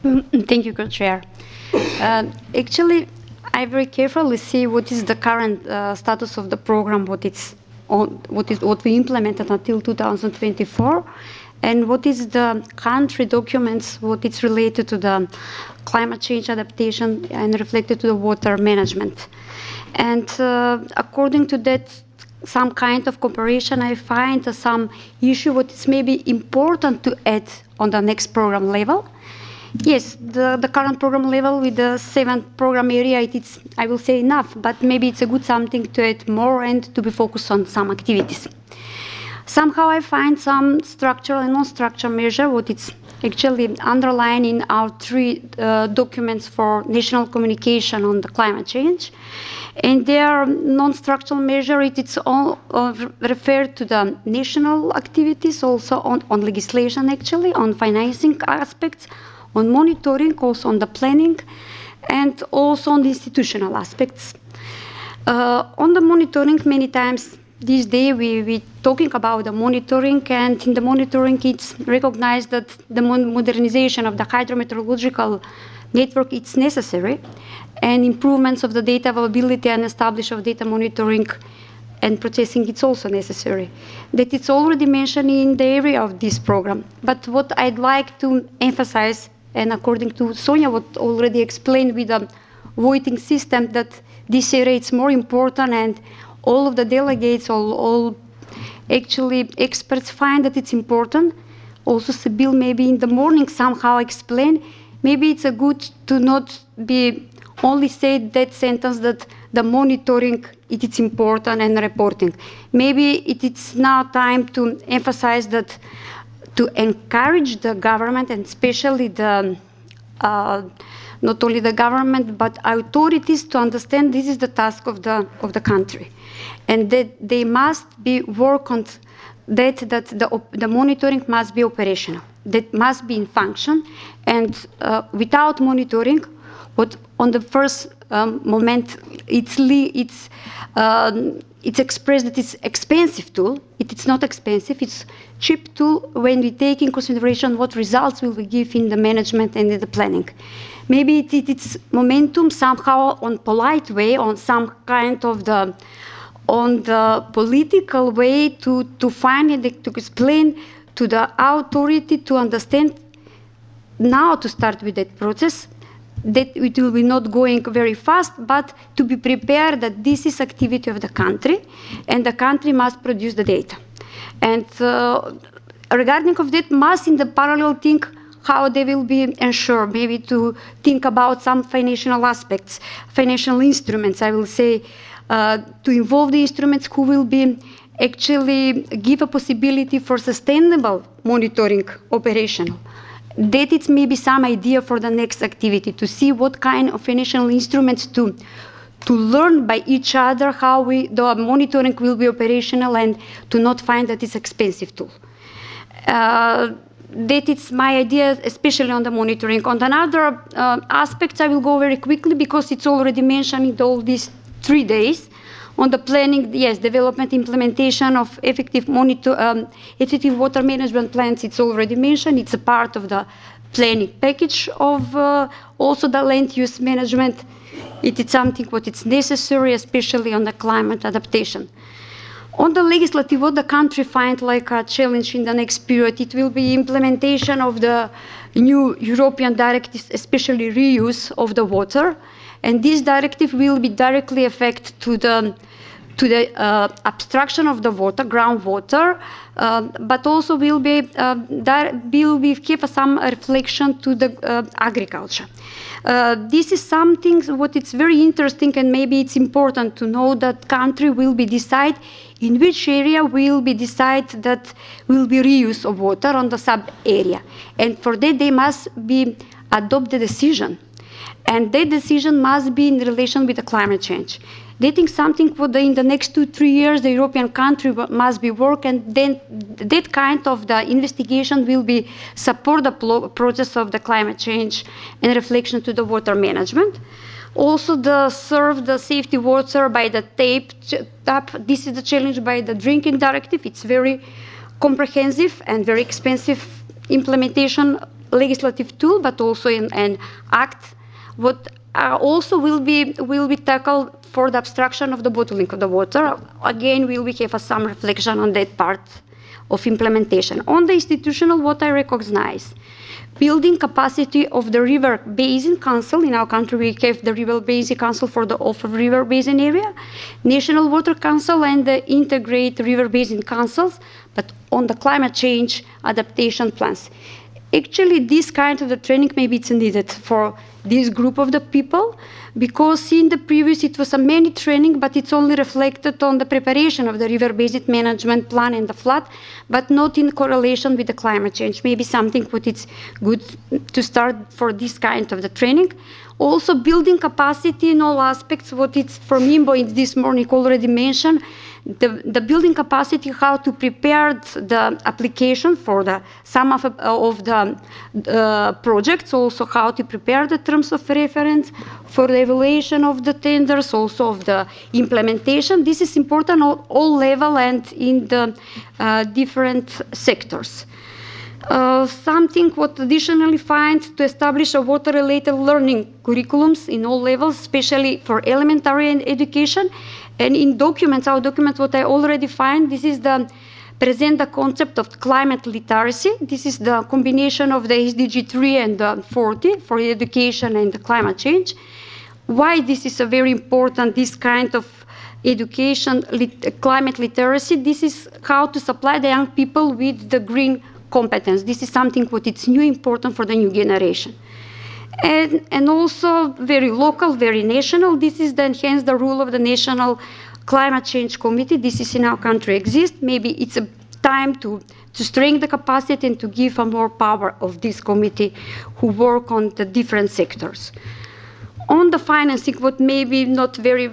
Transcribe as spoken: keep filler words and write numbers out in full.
Mm, Thank you, Co-Chair. Uh, actually, I very carefully see what is the current uh, status of the program, what it's on, what is what we implemented until two thousand twenty-four, and what is the country documents, what it's related to the climate change adaptation and reflected to the water management. And uh, according to that, some kind of cooperation, I find uh, some issue what is maybe important to add on the next program level. Yes, the, the current program level with the seven program area, it is, I will say, enough, but maybe it's a good something to add more and to be focused on some activities. Somehow I find some structural and non-structural measure, what it's actually underlined in our three uh, documents for national communication on the climate change. And their non-structural measure, it, it's all uh, referred to the national activities, also on, on legislation actually, on financing aspects, on monitoring, also on the planning, and also on the institutional aspects. Uh, on the monitoring, many times this day we we talking about the monitoring, and in the monitoring it's recognized that the modernization of the hydrometeorological network is necessary, and improvements of the data availability and establishment of data monitoring and processing it's also necessary. That it's already mentioned in the area of this program. But what I'd like to emphasize, and according to Sonia, what already explained with the voting system, that this area is more important, and all of the delegates, all, all actually experts find that it's important. Also, Sibyl maybe in the morning somehow explain, maybe it's a good to not be only say that sentence that the monitoring it is important and reporting. Maybe it is now time to emphasize that to encourage the government, and especially the uh, not only the government but authorities, to understand this is the task of the of the country, and that they must be work on that that the, the monitoring must be operational, that must be in function, and uh, without monitoring, what on the first um, moment it's it's um, it's expressed that it's expensive tool. It, it's not expensive, it's cheap tool when we take in consideration what results will we give in the management and in the planning. Maybe it, it, it's momentum somehow on polite way, on some kind of the on the political way to, to find it, to explain to the authority to understand now to start with that process, that it will be not going very fast, but to be prepared that this is activity of the country, and the country must produce the data. And uh, regarding of that, must in the parallel think how they will be ensured, maybe to think about some financial aspects, financial instruments, I will say, uh, to involve the instruments who will be actually give a possibility for sustainable monitoring operational. That it's maybe some idea for the next activity, to see what kind of financial instruments to to learn by each other how we the monitoring will be operational, and to not find that it's expensive tool. Uh, that it's my idea, especially on the monitoring. On another uh, aspects, I will go very quickly because it's already mentioned in all these three days. On the planning, yes, development, implementation of effective monitor, um, effective water management plans, it's already mentioned. It's a part of the planning package of uh, also the land use management. It is something what is necessary, especially on the climate adaptation. On the legislative, what the country find like a challenge in the next period, it will be implementation of the new European directives, especially reuse of the water. And this directive will be directly affect to the to the uh, abstraction of the water, groundwater, uh, but also will be uh, will be give some reflection to the uh, agriculture. Uh, this is something what it's very interesting, and maybe it's important to know that country will be decide in which area will be decide that will be reuse of water on the sub area, and for that they must be adopt the decision, and that decision must be in relation with the climate change. They think something for the, in the next two, three years, the European country must be work, and then that kind of the investigation will be support the process of the climate change and reflection to the water management. Also, the serve the safety water by the tape tap. This is the challenge by the drinking directive. It's very comprehensive and very expensive implementation legislative tool, but also in an act, what uh, also will be will be tackled for the abstraction of the bottling of the water. Again, we will have some reflection on that part of implementation. On the institutional, what I recognize, building capacity of the River Basin Council. In our country, we have the River Basin Council for the Offa River Basin area, National Water Council, and the Integrate River Basin Councils, but on the climate change adaptation plans. Actually, this kind of the training, maybe it's needed for this group of the people, because in the previous it was a many training, but it's only reflected on the preparation of the river basin management plan and the flood, but not in correlation with the climate change. Maybe something what it's good to start for this kind of the training. Also building capacity in all aspects, what it's from IMBO in this morning already mentioned, the, the building capacity, how to prepare the application for the some of, of the uh, projects, also how to prepare the terms of reference for the evaluation of the tenders, also of the implementation. This is important at all level and in the uh, different sectors. Uh, something what additionally finds to establish a water-related learning curriculums in all levels, especially for elementary education. And in documents, our documents, what I already find, this is the present the concept of climate literacy. This is the combination of the S D G three and the forty for education and the climate change. Why this is a very important, this kind of education, lit climate literacy, this is how to supply the young people with the green competence. This is something what it's new important for the new generation. And, and also very local, very national. This is the enhance the role of the National Climate Change Committee. This is in our country exists. Maybe it's a time to, to strengthen the capacity and to give a more power of this committee who work on the different sectors. On the financing, what maybe not very